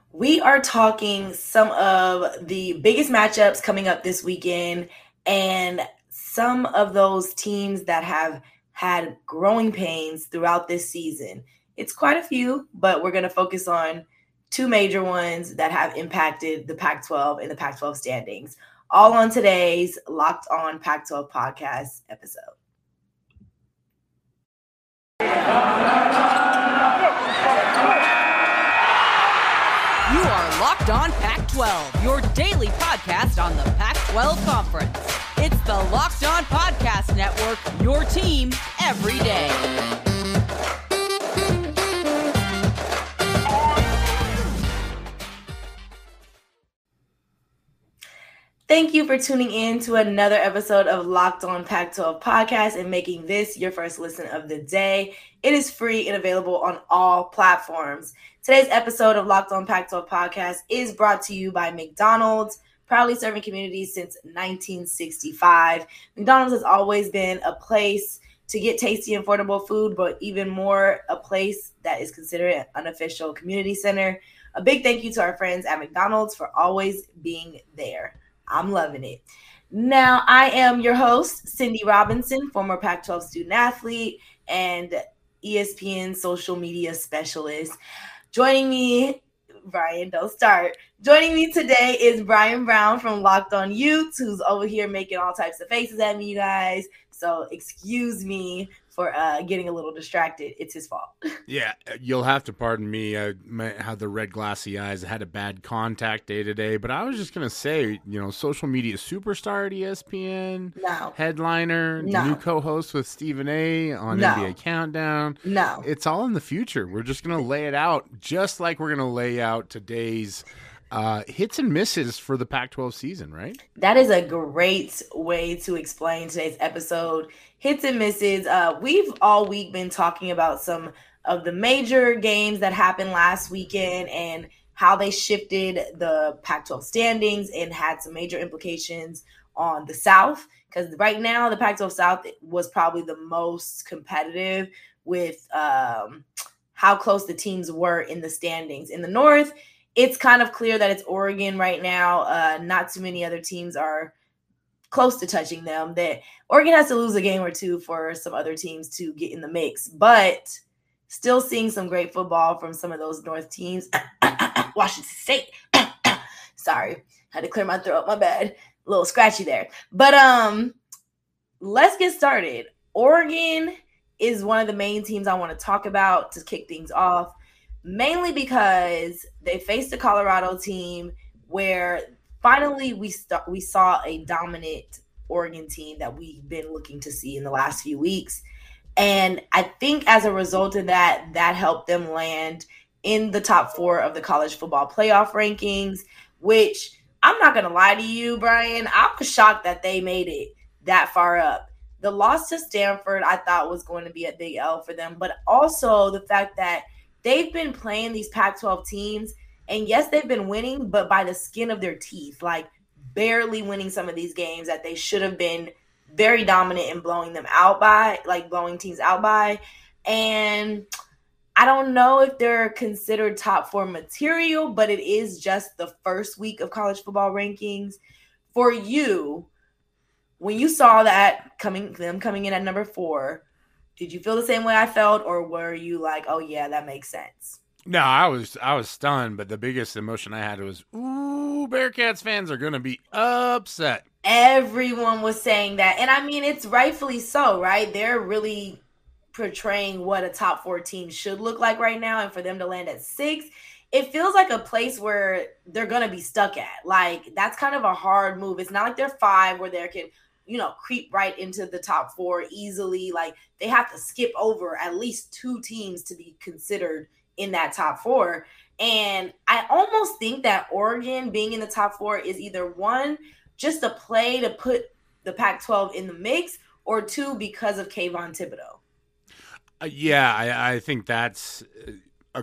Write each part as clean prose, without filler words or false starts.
We are talking some of the biggest matchups coming up this weekend and some of those teams that have had growing pains throughout this season. It's quite a few, but we're going to focus on two major ones that have impacted the Pac 12 and the Pac 12 standings, all on today's Locked On Pac 12 podcast episode. You are Locked On Pac-12, your daily podcast on the Pac-12 Conference. It's the Locked On Podcast Network, your team every day. Thank you for tuning in to another episode of Locked On Pac-12 Podcast and making this your first listen of the day. It is free and available on all platforms. Today's episode of Locked On Pac-12 Podcast is brought to you by McDonald's, proudly serving communities since 1965. McDonald's has always been a place to get tasty and affordable food, but even more a place that is considered an unofficial community center. A big thank you to our friends at McDonald's for always being there. I'm loving it. Now, I am your host, Cindy Robinson, former Pac-12 student athlete and ESPN social media specialist. Joining me, Brian, don't start. Joining me today is Brian Brown from Locked On Utes, who's over here making all types of faces at me, you guys. So excuse me for getting a little distracted. It's his fault. Yeah, you'll have to pardon me. I had the red glassy eyes. I had a bad contact day today. But I was just going to say, social media superstar at ESPN, No. headliner, No. new co-host with Stephen A. on No. NBA Countdown. No. It's all in the future. We're just going to lay it out just like we're going to lay out today's hits and misses for the Pac-12 season, right? That is a great way to explain today's episode. Hits and misses. We've all week been talking about some of the major games that happened last weekend and how they shifted the Pac-12 standings and had some major implications on the South. Because right now, the Pac-12 South was probably the most competitive with how close the teams were in the standings. In the North, it's kind of clear that it's Oregon right now. Not too many other teams are close to touching them. That Oregon has to lose a game or two for some other teams to get in the mix, but still seeing some great football from some of those North teams. Washington State. Sorry, had to clear my throat. My bad. A little scratchy there. But let's get started. Oregon is one of the main teams I want to talk about to kick things off. Mainly because they faced a Colorado team where finally we saw a dominant Oregon team that we've been looking to see in the last few weeks. And I think as a result of that helped them land in the top 4 of the college football playoff rankings, which I'm not going to lie to you, Brian, I was shocked that they made it that far up. The loss to Stanford I thought was going to be a big L for them, but also the fact that they've been playing these Pac-12 teams, and yes, they've been winning, but by the skin of their teeth, like barely winning some of these games that they should have been very dominant in blowing teams out by. And I don't know if they're considered top 4 material, but it is just the first week of college football rankings. For you, when you saw that them coming in at number 4, did you feel the same way I felt, or were you like, oh, yeah, that makes sense? No, I was stunned, but the biggest emotion I had was, ooh, Bearcats fans are going to be upset. Everyone was saying that. And, I mean, it's rightfully so, right? They're really portraying what a top 4 team should look like right now. And for them to land at 6, it feels like a place where they're going to be stuck at. Like, that's kind of a hard move. It's not like they're 5 where they can – creep right into the top 4 easily. Like, they have to skip over at least 2 teams to be considered in that top 4. And I almost think that Oregon being in the top 4 is either 1, just a play to put the Pac-12 in the mix, or 2, because of Kayvon Thibodeau. I think that's a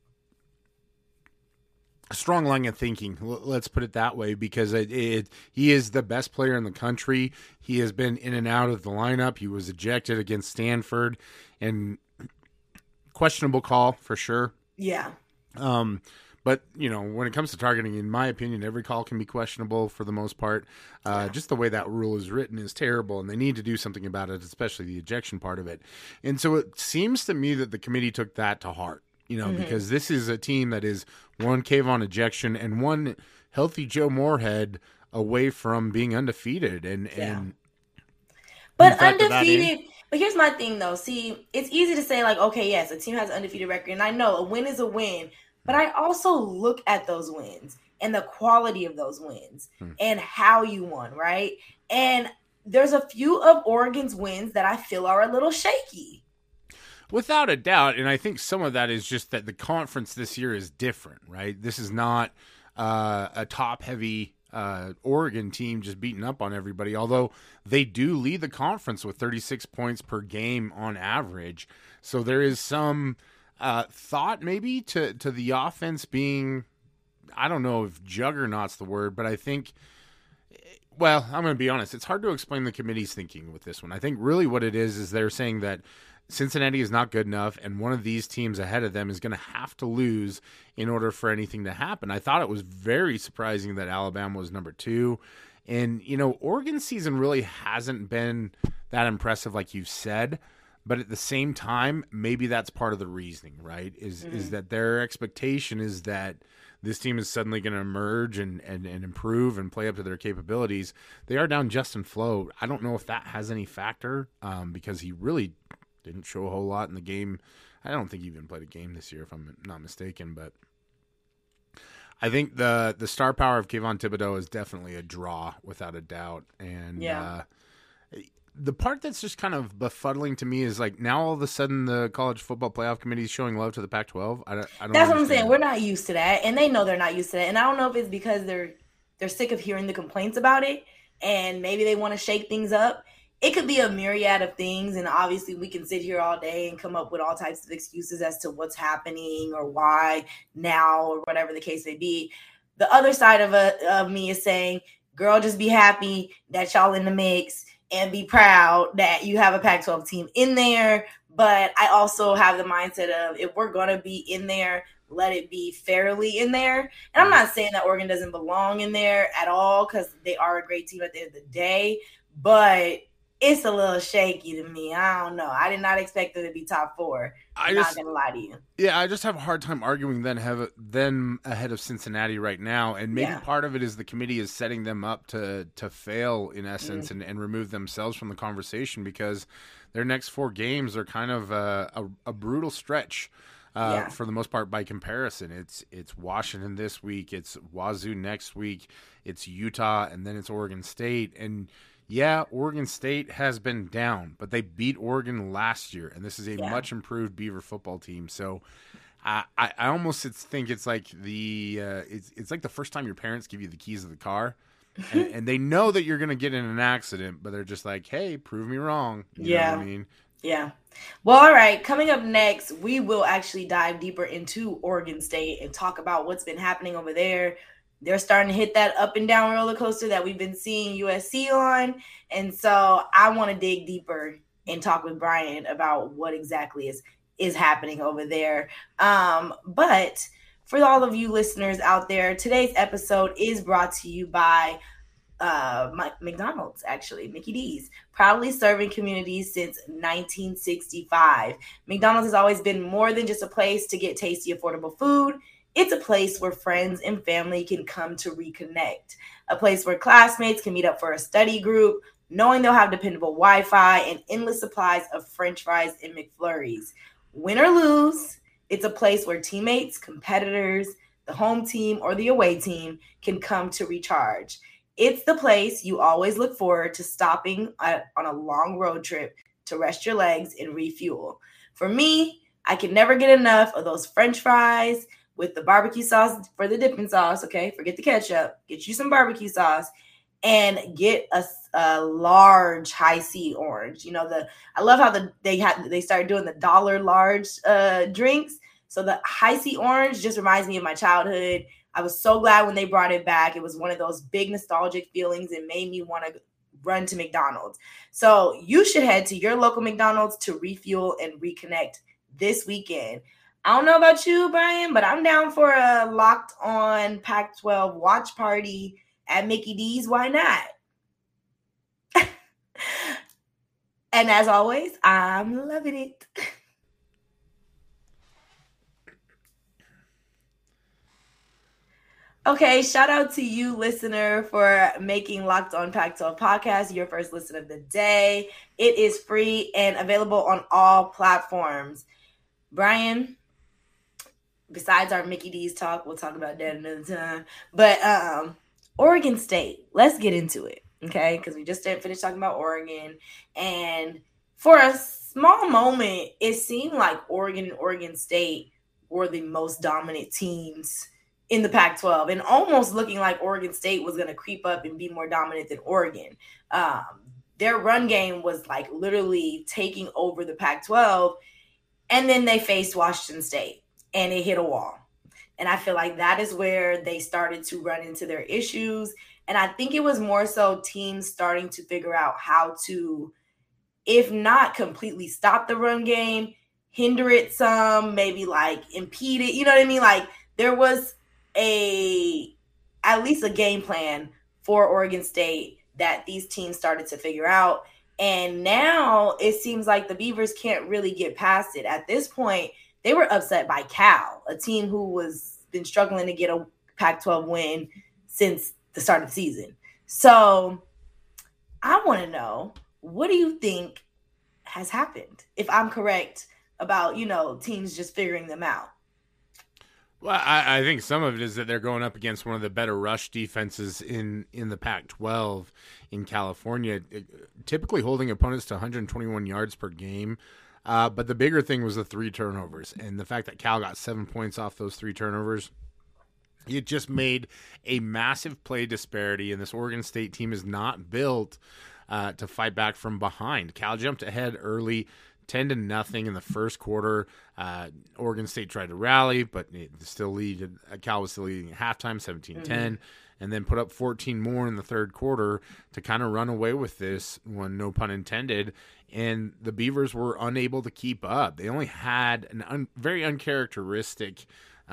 strong line of thinking. Let's put it that way, because he is the best player in the country. He has been in and out of the lineup. He was ejected against Stanford, and questionable call for sure. Yeah. But, when it comes to targeting, in my opinion, every call can be questionable for the most part. Just the way that rule is written is terrible, and they need to do something about it, especially the ejection part of it. And so it seems to me that the committee took that to heart, because this is a team that is one Kayvon ejection and one healthy Joe Moorhead away from being undefeated. But undefeated. But here's my thing, though. See, it's easy to say, like, okay, yes, a team has an undefeated record, and I know a win is a win. But I also look at those wins and the quality of those wins and how you won, right? And there's a few of Oregon's wins that I feel are a little shaky. Without a doubt, and I think some of that is just that the conference this year is different, right? This is not a top-heavy Oregon team just beating up on everybody, although they do lead the conference with 36 points per game on average. So there is some thought maybe to the offense being, I don't know if juggernaut's the word, but I think, well, I'm going to be honest, it's hard to explain the committee's thinking with this one. I think really what it is they're saying that Cincinnati is not good enough, and one of these teams ahead of them is going to have to lose in order for anything to happen. I thought it was very surprising that Alabama was number 2. And, Oregon's season really hasn't been that impressive like you said. But at the same time, maybe that's part of the reasoning, right? Is that their expectation is that this team is suddenly going to emerge and improve and play up to their capabilities. They are down Justin Flo. I don't know if that has any factor because he really didn't show a whole lot in the game. I don't think he even played a game this year, if I'm not mistaken. But I think the star power of Kayvon Thibodeaux is definitely a draw, without a doubt. And the part that's just kind of befuddling to me is like now all of a sudden the college football playoff committee is showing love to the Pac-12. I don't. That's what I'm saying. We're not used to that, and they know they're not used to that. And I don't know if it's because they're sick of hearing the complaints about it, and maybe they want to shake things up. It could be a myriad of things, and obviously we can sit here all day and come up with all types of excuses as to what's happening or why now or whatever the case may be. The other side of me is saying, girl, just be happy that y'all in the mix and be proud that you have a Pac-12 team in there. But I also have the mindset of if we're going to be in there, let it be fairly in there. And I'm not saying that Oregon doesn't belong in there at all because they are a great team at the end of the day. But it's a little shaky to me. I don't know. I did not expect them to be top 4. I'm not going to lie to you. Yeah, I just have a hard time arguing them ahead of Cincinnati right now. And maybe part of it is the committee is setting them up to fail, in essence, and remove themselves from the conversation because their next 4 games are kind of a brutal stretch for the most part by comparison. It's Washington this week. It's Wazoo next week. It's Utah, and then it's Oregon State. And yeah, Oregon State has been down, but they beat Oregon last year, and this is a much improved Beaver football team. So I almost think it's like it's like the first time your parents give you the keys of the car, and they know that you're going to get in an accident, but they're just like, hey, prove me wrong. You know what I mean? Yeah. Well, all right. Coming up next, we will actually dive deeper into Oregon State and talk about what's been happening over there. They're starting to hit that up and down roller coaster that we've been seeing USC on. And so I want to dig deeper and talk with Brian about what exactly is happening over there. But for all of you listeners out there, today's episode is brought to you by McDonald's, actually, Mickey D's, proudly serving communities since 1965. McDonald's has always been more than just a place to get tasty, affordable food. It's a place where friends and family can come to reconnect, a place where classmates can meet up for a study group, knowing they'll have dependable Wi-Fi and endless supplies of French fries and McFlurries. Win or lose, it's a place where teammates, competitors, the home team, or the away team can come to recharge. It's the place you always look forward to stopping on a long road trip to rest your legs and refuel. For me, I can never get enough of those French fries with the barbecue sauce for the dipping sauce, okay? Forget the ketchup. Get you some barbecue sauce and get a large Hi-C orange. I love how they started doing the $1 large drinks. So the Hi-C orange just reminds me of my childhood. I was so glad when they brought it back. It was one of those big nostalgic feelings and made me want to run to McDonald's. So you should head to your local McDonald's to refuel and reconnect this weekend. I don't know about you, Brian, but I'm down for a Locked On Pac-12 watch party at Mickey D's. Why not? And as always, I'm loving it. Okay, shout out to you, listener, for making Locked On Pac-12 podcast your first listen of the day. It is free and available on all platforms. Brian, besides our Mickey D's talk, we'll talk about that another time. But Oregon State, let's get into it, okay? Because we just didn't finish talking about Oregon. And for a small moment, it seemed like Oregon and Oregon State were the most dominant teams in the Pac-12, and almost looking like Oregon State was going to creep up and be more dominant than Oregon. Their run game was like literally taking over the Pac-12, and then they faced Washington State, and it hit a wall. And I feel like that is where they started to run into their issues. And I think it was more so teams starting to figure out how to, if not completely stop the run game, hinder it some, maybe like impede it. You know what I mean? Like there was at least a game plan for Oregon State that these teams started to figure out. And now it seems like the Beavers can't really get past it. At this point, they were upset by Cal, a team who was been struggling to get a Pac-12 win since the start of the season. So I want to know, what do you think has happened? If I'm correct about, teams just figuring them out. Well, I think some of it is that they're going up against one of the better rush defenses in the Pac-12 in California, typically holding opponents to 121 yards per game. But the bigger thing was the 3 turnovers, and the fact that Cal got 7 points off those 3 turnovers. It just made a massive play disparity, and this Oregon State team is not built to fight back from behind. Cal jumped ahead early, 10-0 in the first quarter. Oregon State tried to rally, but Cal was still leading at halftime, 17-10, and then put up 14 more in the third quarter to kind of run away with this one, no pun intended. And the Beavers were unable to keep up. They only had a very uncharacteristic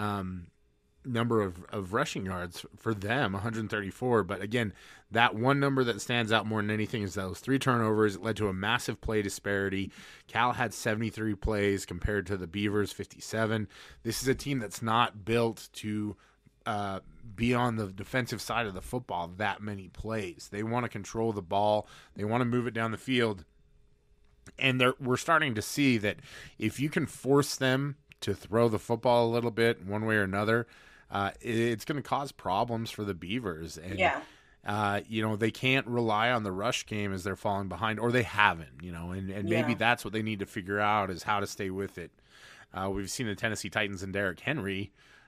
number of rushing yards for them, 134. But again, that one number that stands out more than anything is those 3 turnovers. It led to a massive play disparity. Cal had 73 plays compared to the Beavers 57. This is a team that's not built to be on the defensive side of the football that many plays. They want to control the ball. They want to move it down the field. And we're starting to see that if you can force them to throw the football a little bit one way or another, it's going to cause problems for the Beavers. And, they can't rely on the rush game as they're falling behind, or they haven't, and maybe that's what they need to figure out is how to stay with it. We've seen the Tennessee Titans and Derrick Henry.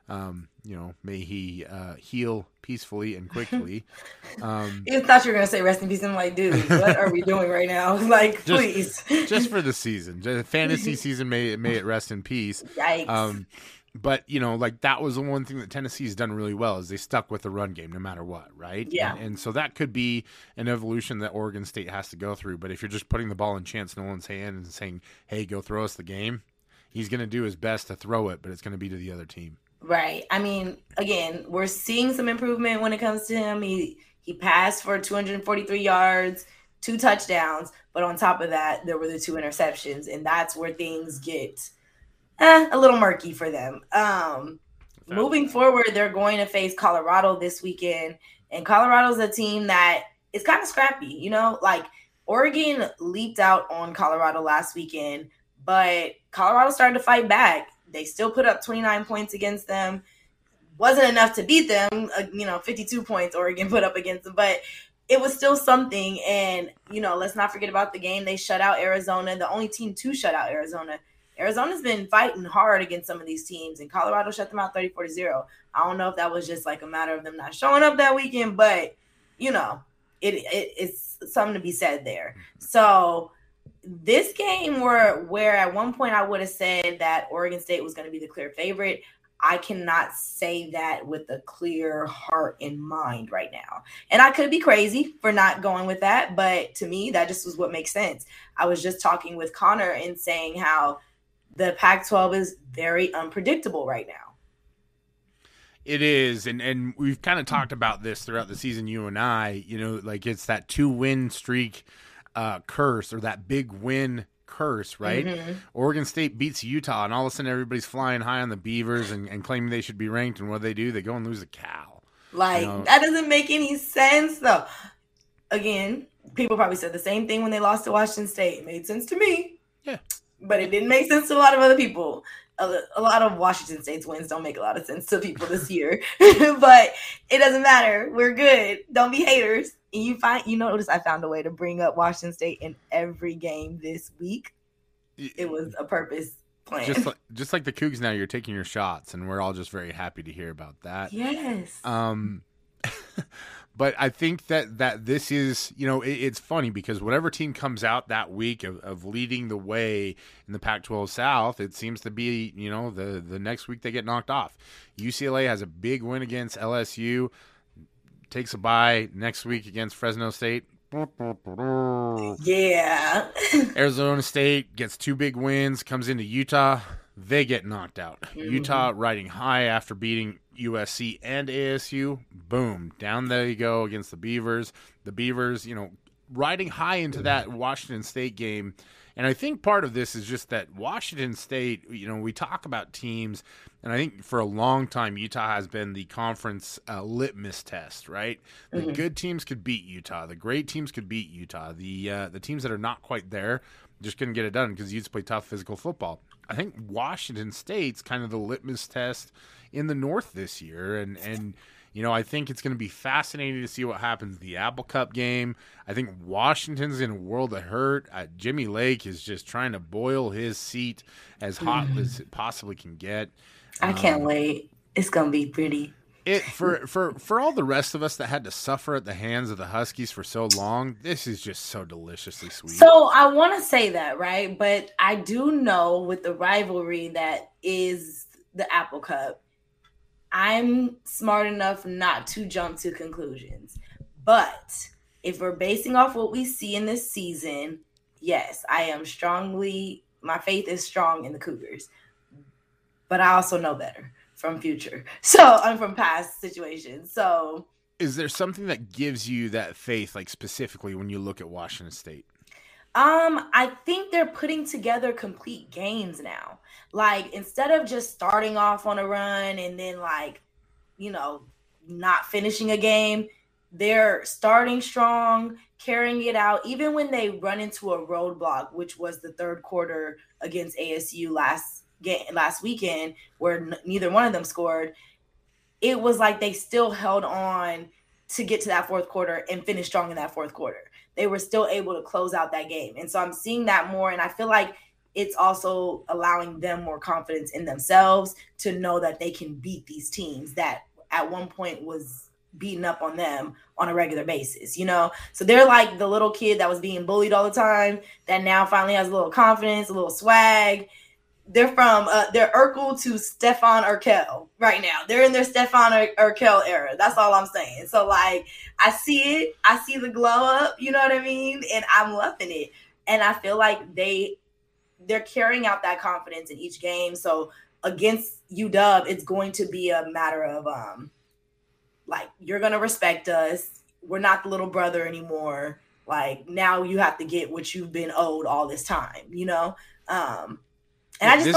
May he heal peacefully and quickly. You thought you were going to say rest in peace. I'm like, dude, what are we doing right now? Like, please. Just for the season. The fantasy season, may it rest in peace. Yikes. But, that was the one thing that Tennessee's done really well is they stuck with the run game no matter what, right? Yeah. And so that could be an evolution that Oregon State has to go through. But if you're just putting the ball in Chance Nolan's hand and saying, hey, go throw us the game, he's going to do his best to throw it, but it's going to be to the other team. Right. I mean, again, we're seeing some improvement when it comes to him. He passed for 243 yards, 2 touchdowns, but on top of that, there were the 2 interceptions, and that's where things get a little murky for them. Moving forward, they're going to face Colorado this weekend, and Colorado's a team that is kind of scrappy. Like Oregon leaped out on Colorado last weekend, but Colorado started to fight back. They still put up 29 points against them. Wasn't enough to beat them. 52 points Oregon put up against them, but it was still something. And, let's not forget about the game. They shut out Arizona, the only team to shut out Arizona. Arizona's been fighting hard against some of these teams, and Colorado shut them out 34-0. I don't know if that was just like a matter of them not showing up that weekend, but, it's something to be said there. So this game where at one point I would have said that Oregon State was going to be the clear favorite, I cannot say that with a clear heart and mind right now. And I could be crazy for not going with that, but to me, that just was what makes sense. I was just talking with Connor and saying how the Pac-12 is very unpredictable right now. It is, and we've kind of talked about this throughout the season, you and I, like it's that 2-win streak curse, or that big win curse, right? Mm-hmm. Oregon State beats Utah, and all of a sudden everybody's flying high on the Beavers and claiming they should be ranked, and what do? They go and lose to Cal. That doesn't make any sense, though. Again, people probably said the same thing when they lost to Washington State. It made sense to me. Yeah. But it didn't make sense to a lot of other people. A lot of Washington State's wins don't make a lot of sense to people this year. But it doesn't matter. We're good. Don't be haters. And you notice I found a way to bring up Washington State in every game this week. It was a purpose plan. Just like the Cougs now, you're taking your shots, and we're all just very happy to hear about that. Yes. But I think that this is, it's funny because whatever team comes out that week of leading the way in the Pac-12 South, it seems to be, the next week they get knocked off. UCLA has a big win against LSU, takes a bye next week against Fresno State. Yeah. Arizona State gets 2 big wins, comes into Utah. They get knocked out. Mm-hmm. Utah riding high after beating USC and ASU. Boom. Down there you go against the Beavers. The Beavers, riding high into that Washington State game. And I think part of this is just that Washington State, we talk about teams, and I think for a long time Utah has been the conference litmus test, right? The good teams could beat Utah. The great teams could beat Utah. The teams that are not quite there just couldn't get it done because Utes play tough physical football. I think Washington State's kind of the litmus test in the North this year, and I think it's going to be fascinating to see what happens in the Apple Cup game. I think Washington's in a world of hurt. Jimmy Lake is just trying to boil his seat as hot as it possibly can get. I can't wait. It's going to be pretty. For all the rest of us that had to suffer at the hands of the Huskies for so long, this is just so deliciously sweet. So I want to say that, right? But I do know with the rivalry that is the Apple Cup, I'm smart enough not to jump to conclusions. But if we're basing off what we see in this season, yes, my faith is strong in the Cougars. But I also know better from future. So I'm from past situations. So is there something that gives you that faith, like specifically when you look at Washington State? I think they're putting together complete games now. Like, instead of just starting off on a run and then not finishing a game, they're starting strong, carrying it out. Even when they run into a roadblock, which was the third quarter against ASU last weekend, where neither one of them scored, it was like they still held on to get to that fourth quarter and finish strong in that fourth quarter. They were still able to close out that game. And so I'm seeing that more. And I feel like it's also allowing them more confidence in themselves to know that they can beat these teams that at one point was beating up on them on a regular basis, So they're like the little kid that was being bullied all the time that now finally has a little confidence, a little swag. They're from they're Urkel to Stefan Urkel right now. They're in their Stefan Urkel era. That's all I'm saying. So I see it. I see the glow up. You know what I mean? And I'm loving it. And I feel like they're carrying out that confidence in each game. So against UW, it's going to be a matter of you're gonna respect us. We're not the little brother anymore. Now you have to get what you've been owed all this time. And I just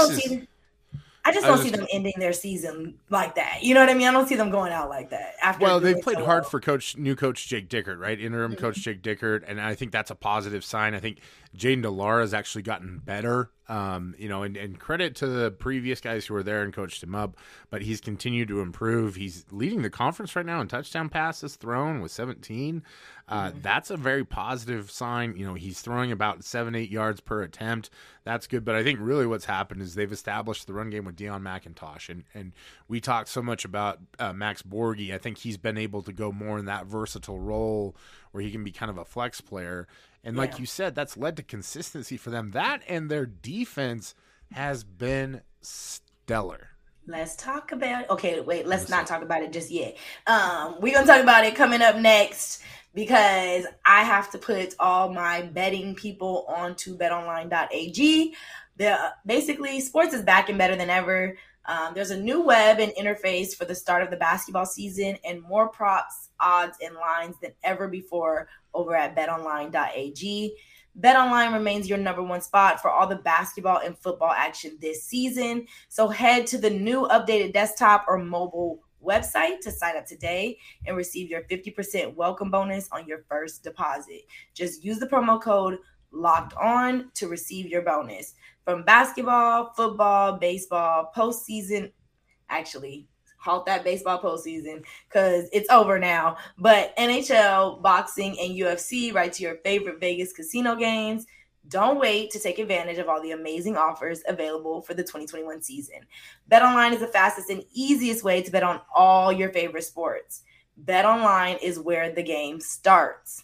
don't see them ending their season like that. You know what I mean? I don't see them going out like that. They've played hard for new coach Jake Dickert, right? Interim coach Jake Dickert, and I think that's a positive sign. I think Jaden DeLara has actually gotten better. And credit to the previous guys who were there and coached him up, but he's continued to improve. He's leading the conference right now in touchdown passes thrown with 17. That's a very positive sign. He's throwing about 7-8 yards per attempt. That's good. But I think really what's happened is they've established the run game with Deion McIntosh. And we talked so much about Max Borghi. I think he's been able to go more in that versatile role where he can be kind of a flex player. And like you said, that's led to consistency for them. That and their defense has been stellar. Let's talk about it. Okay, wait, let's not talk about it just yet. We're going to talk about it coming up next. because I have to put all my betting people onto betonline.ag. Basically, sports is back and better than ever. There's a new web and interface for the start of the basketball season and more props, odds, and lines than ever before over at betonline.ag. BetOnline remains your number one spot for all the basketball and football action this season. So head to the new updated desktop or mobile website to sign up today and receive your 50% welcome bonus on your first deposit. Just use the promo code Locked On to receive your bonus. From basketball, football, baseball, postseason, actually, halt that baseball postseason because it's over now. But NHL, boxing, and UFC, right to your favorite Vegas casino games. Don't wait to take advantage of all the amazing offers available for the 2021 season. BetOnline is the fastest and easiest way to bet on all your favorite sports. BetOnline is where the game starts.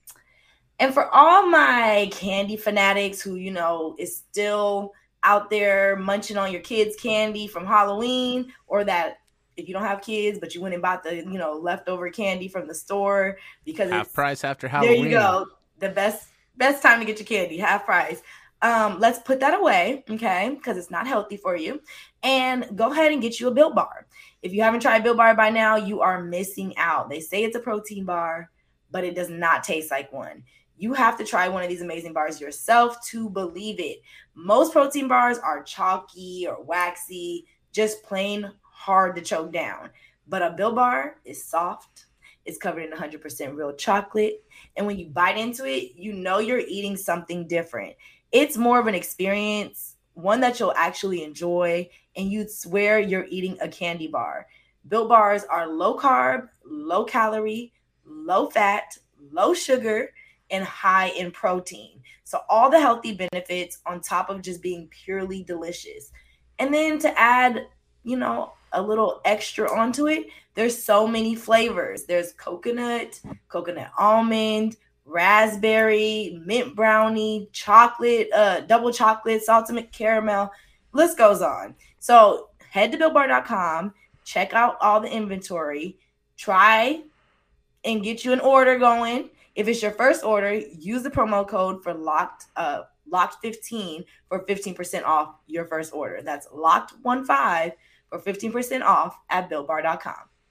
And for all my candy fanatics who, is still out there munching on your kids' candy from Halloween, or that if you don't have kids, but you went and bought the, leftover candy from the store because half price after Halloween. There you go. The best time to get your candy, half price. Let's put that away, okay? Because it's not healthy for you. And go ahead and get you a Built Bar. If you haven't tried Built Bar by now, you are missing out. They say it's a protein bar, but it does not taste like one. You have to try one of these amazing bars yourself to believe it. Most protein bars are chalky or waxy, just plain hard to choke down. But a Built Bar is soft. It's covered in 100% real chocolate. And when you bite into it, you know you're eating something different. It's more of an experience, one that you'll actually enjoy, and you'd swear you're eating a candy bar. Built Bars are low carb, low calorie, low fat, low sugar, and high in protein. So all the healthy benefits on top of just being purely delicious. And then to add, a little extra onto it, there's so many flavors. There's coconut almond, raspberry, mint brownie, chocolate, double chocolate, salted caramel. List goes on. So head to BuiltBar.com, check out all the inventory, try and get you an order going. If it's your first order, use the promo code for locked15 for 15% off your first order. That's locked15 for 15% off at BuiltBar.com.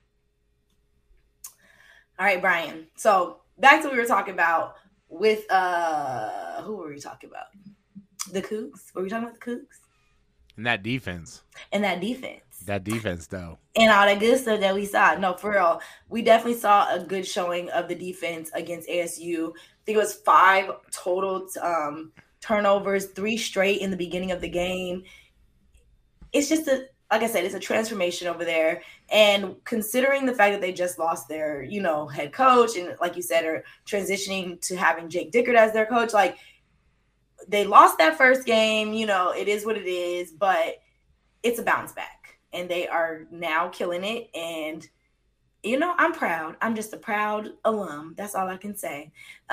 All right, Brian. So back to what we were talking about with who were we talking about? The Cougs. Were we talking about the Cougs? And that defense. That defense, though. And all that good stuff that we saw. No, for real. We definitely saw a good showing of the defense against ASU. I think it was 5 total turnovers, 3 straight in the beginning of the game. It's just like I said, it's a transformation over there. And considering the fact that they just lost their, head coach and, like you said, are transitioning to having Jake Dickert as their coach, like they lost that first game, it is what it is, but it's a bounce back. And they are now killing it. And, I'm proud. I'm just a proud alum. That's all I can say.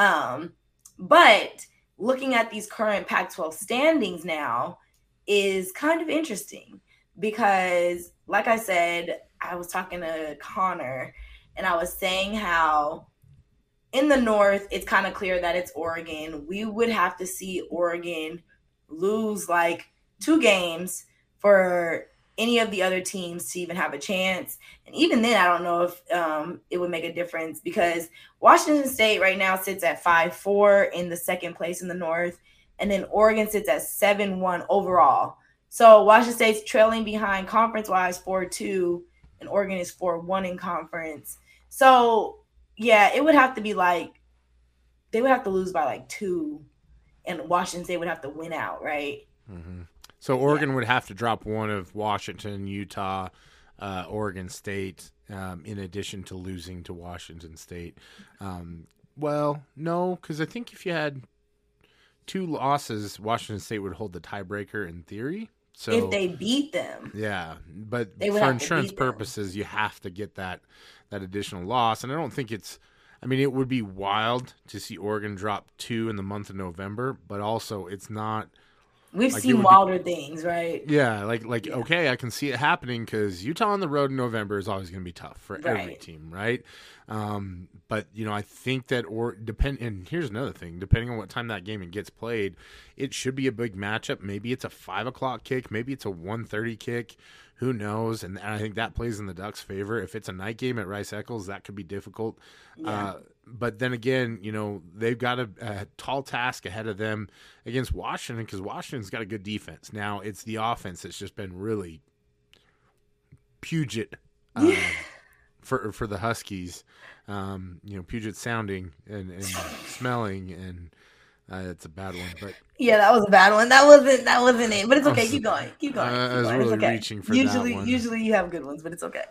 But looking at these current Pac-12 standings now is kind of interesting because, like I said, I was talking to Connor and I was saying how in the North, it's kind of clear that it's Oregon. We would have to see Oregon lose like 2 games for any of the other teams to even have a chance. And even then, I don't know if it would make a difference because Washington State right now sits at 5-4 in the second place in the North. And then Oregon sits at 7-1 overall. So Washington State's trailing behind conference-wise 4-2, and Oregon is 4-1 in conference. So, yeah, it would have to be they would have to lose by 2, and Washington State would have to win out, right? Mm-hmm. So Oregon would have to drop one of Washington, Utah, Oregon State, in addition to losing to Washington State. Well, no, because I think if you had 2 losses, Washington State would hold the tiebreaker in theory. So if they beat them. Yeah, but for insurance purposes, you have to get that additional loss. And I don't think it would be wild to see Oregon drop 2 in the month of November, but also it's not We've Like, seen wilder things, right? yeah, okay, I can see it happening because Utah on the road in November is always going to be tough for every team, right? But I think that and here's another thing: depending on what time that game gets played, it should be a big matchup. Maybe it's a 5:00 kick, maybe it's a 1:30 kick. Who knows? And I think that plays in the Ducks' favor. If it's a night game at Rice-Eccles, that could be difficult. Yeah. But then again, they've got a tall task ahead of them against Washington because Washington's got a good defense. Now, it's the offense that's just been really Puget for the Huskies. Puget sounding and smelling, and it's a bad one. But yeah, that was a bad one. That wasn't it. But it's okay. Keep going. I was really reaching for that one. Usually you have good ones, but it's okay.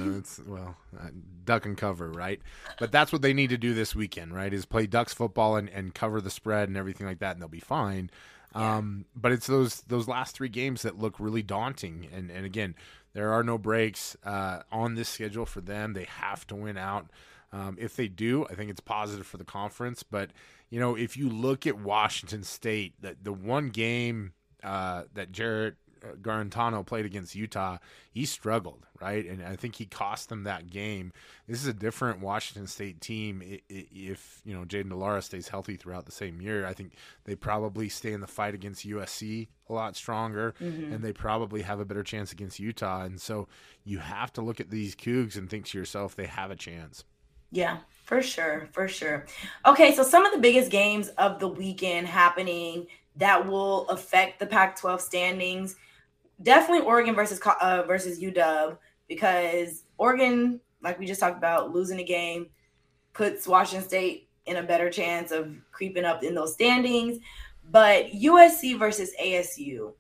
Duck and cover, right? But that's what they need to do this weekend, right? Is play Ducks football and cover the spread and everything like that, and they'll be fine. Yeah. But it's those last 3 games that look really daunting. And again, there are no breaks on this schedule for them. They have to win out. If they do, I think it's positive for the conference. But if you look at Washington State, the one game that Jarrett Garantano played against Utah, he struggled, right? And I think he cost them that game. This is a different Washington State team. If Jaden DeLara stays healthy throughout the same year, I think they probably stay in the fight against USC a lot stronger, and they probably have a better chance against Utah. And so you have to look at these Cougs and think to yourself, they have a chance. Yeah, for sure. Okay, so some of the biggest games of the weekend happening that will affect the Pac-12 standings. Definitely Oregon versus UW, because Oregon, like we just talked about, losing a game puts Washington State in a better chance of creeping up in those standings. But USC versus ASU,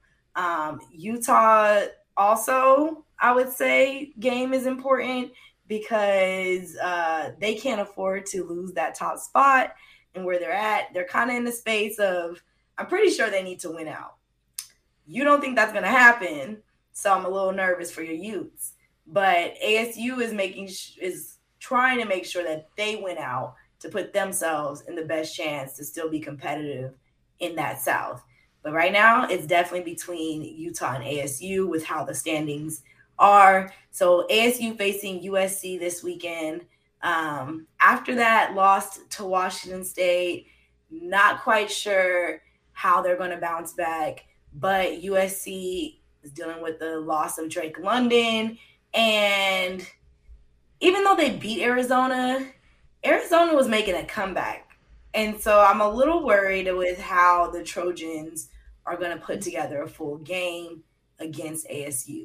Utah also, I would say, game is important because they can't afford to lose that top spot. And where they're at, they're kind of in the space of, I'm pretty sure they need to win out. You don't think that's going to happen, so I'm a little nervous for your Utes. But ASU is trying to make sure that they win out to put themselves in the best chance to still be competitive in that South. But right now, it's definitely between Utah and ASU with how the standings are. So ASU facing USC this weekend. After that, lost to Washington State. Not quite sure how they're going to bounce back. But USC is dealing with the loss of Drake London. And even though they beat Arizona was making a comeback. And so I'm a little worried with how the Trojans are going to put together a full game against ASU.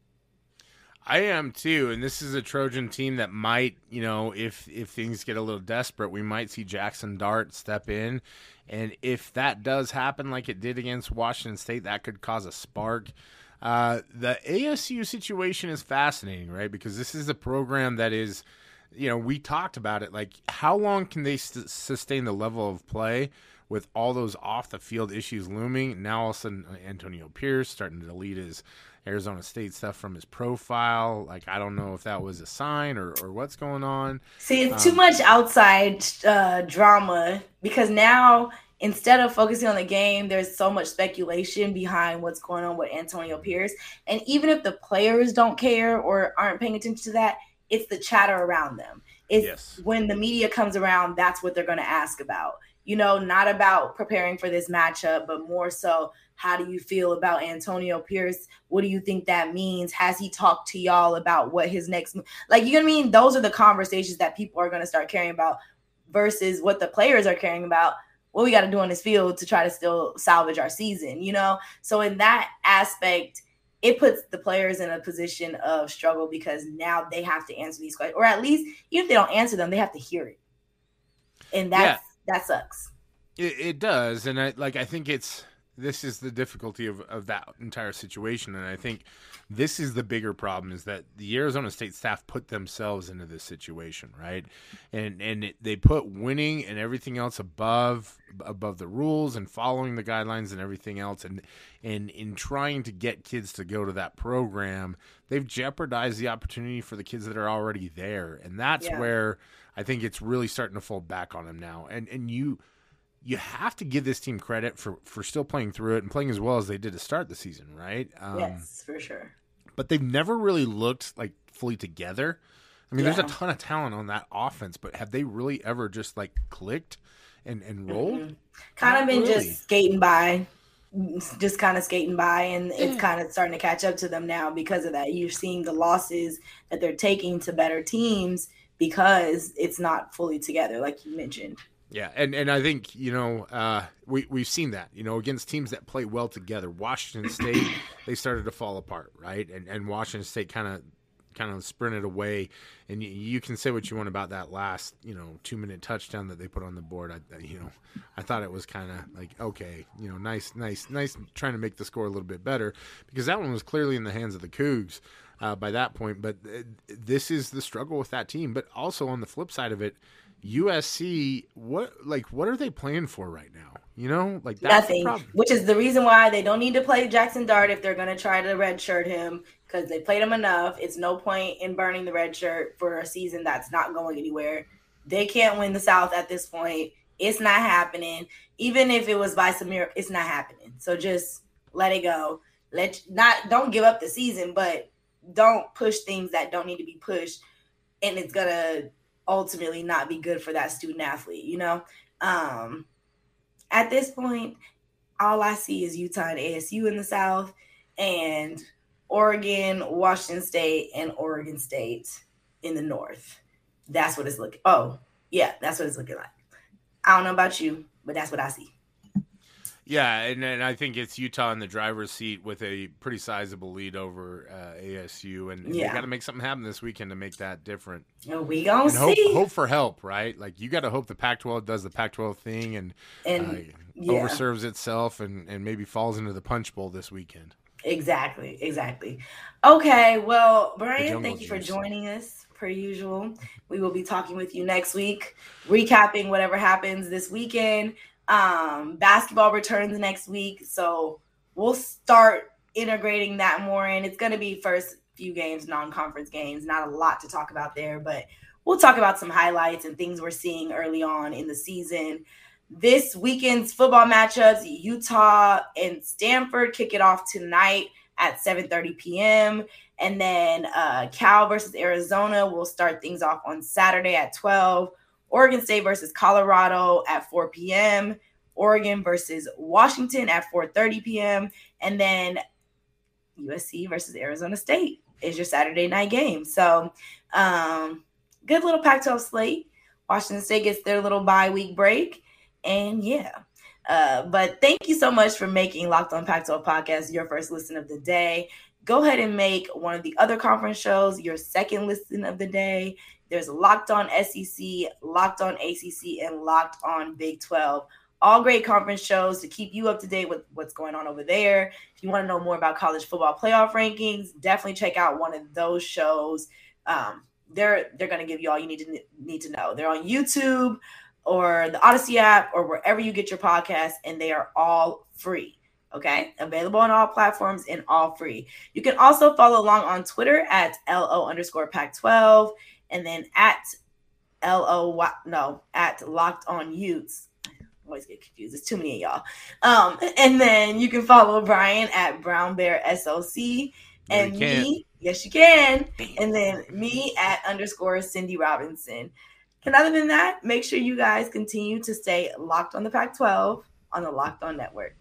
I am too, and this is a Trojan team that might, if things get a little desperate, we might see Jackson Dart step in. And if that does happen like it did against Washington State, that could cause a spark. The ASU situation is fascinating, right? Because this is a program that is, we talked about it. Like, how long can they sustain the level of play with all those off-the-field issues looming? Now, all of a sudden, Antonio Pierce starting to delete his Arizona State stuff from his profile. Like, I don't know if that was a sign or what's going on. See, it's too much outside drama, because now instead of focusing on the game, there's so much speculation behind what's going on with Antonio Pierce. And even if the players don't care or aren't paying attention to that, it's the chatter around them. It's when the media comes around, that's what they're going to ask about. Not about preparing for this matchup, but more so, how do you feel about Antonio Pierce? What do you think that means? Has he talked to y'all about what his next, you know what I mean? Those are the conversations that people are going to start caring about versus what the players are caring about. What we got to do on this field to try to still salvage our season, So in that aspect, it puts the players in a position of struggle because now they have to answer these questions, or at least even if they don't answer them, they have to hear it. And that sucks. It does. And I think this is the difficulty of that entire situation. And I think this is the bigger problem, is that the Arizona State staff put themselves into this situation, right? And they put winning and everything else above the rules and following the guidelines and everything else. And in trying to get kids to go to that program, they've jeopardized the opportunity for the kids that are already there. And that's where I think it's really starting to fall back on them now. And you you have to give this team credit for still playing through it and playing as well as they did to start the season, right? Yes, for sure. But they've never really looked like fully together. I mean, there's a ton of talent on that offense, but have they really ever just like clicked and rolled? Mm-hmm. Kind of been just skating by, and it's kind of starting to catch up to them now because of that. You're seeing the losses that they're taking to better teams because it's not fully together, like you mentioned. Yeah, and I think, we've seen that, against teams that play well together. Washington State, they started to fall apart, right? And Washington State kind of sprinted away. And you can say what you want about that last, 2-minute touchdown that they put on the board. I thought it was kind of like, okay, nice trying to make the score a little bit better, because that one was clearly in the hands of the Cougs by that point. But this is the struggle with that team. But also on the flip side of it, USC, what are they playing for right now? That's nothing, which is the reason why they don't need to play Jackson Dart if they're going to try to redshirt him, because they played him enough. It's no point in burning the red shirt for a season that's not going anywhere. They can't win the South at this point. It's not happening. Even if it was by some miracle, it's not happening. So just let it go. Don't give up the season, but don't push things that don't need to be pushed, and it's gonna ultimately not be good for that student athlete. At this point, all I see is Utah and ASU in the South, and Oregon, Washington State, and Oregon State in the North. That's what it's looking. Oh, yeah, that's what it's looking like. I don't know about you, but that's what I see. Yeah, and I think it's Utah in the driver's seat with a pretty sizable lead over ASU, and they got to make something happen this weekend to make that different. We gonna see. Hope for help, right? Like, you got to hope the Pac-12 does the Pac-12 thing and overserves itself and maybe falls into the punch bowl this weekend. Exactly. Okay, well, Brian, thank you for joining us. Per usual, we will be talking with you next week, recapping whatever happens this weekend. Basketball returns next week, so we'll start integrating that more in. It's going to be first few games, non-conference games, not a lot to talk about there, but we'll talk about some highlights and things we're seeing early on in the season. This weekend's football matchups, Utah and Stanford kick it off tonight at 7:30 p.m. And then Cal versus Arizona will start things off on Saturday at 12. Oregon State versus Colorado at 4 p.m. Oregon versus Washington at 4:30 p.m. And then USC versus Arizona State is your Saturday night game. So good little Pac-12 slate. Washington State gets their little bye week break. And but thank you so much for making Locked On Pac-12 podcast your first listen of the day. Go ahead and make one of the other conference shows your second listen of the day. There's Locked On SEC, Locked On ACC, and Locked On Big 12. All great conference shows to keep you up to date with what's going on over there. If you want to know more about college football playoff rankings, definitely check out one of those shows. They're going to give you all you need to know. They're on YouTube or the Odyssey app or wherever you get your podcasts, and they are all free. Okay, available on all platforms and all free. You can also follow along on Twitter at LO_Pac12 and then at Locked On Utes. I always get confused. There's too many of y'all. And then you can follow Brian at Brown Bear SOC and me. Yes, you can. And then me at _Cindy Robinson. And other than that, make sure you guys continue to stay locked on the Pac-12 on the Locked On Network.